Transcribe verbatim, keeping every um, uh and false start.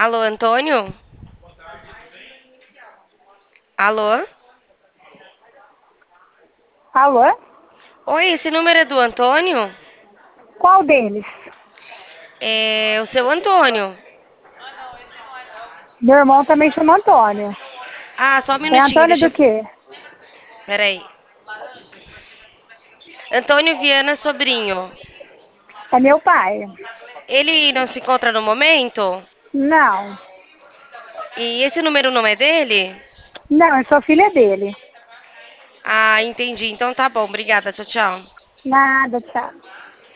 Alô, Antônio? Alô? Alô? Oi, esse número é do Antônio? Qual deles? É o seu Antônio. Meu irmão também chama Antônio. Ah, só um É minutinho, Antônio deixa do eu... quê? Peraí. Antônio Viana Sobrinho. É meu pai. Ele não se encontra no momento? Não. E esse número não é dele? Não, eu sou filha dele. Ah, entendi. Então tá bom. Obrigada. Tchau, tchau. Nada, tchau.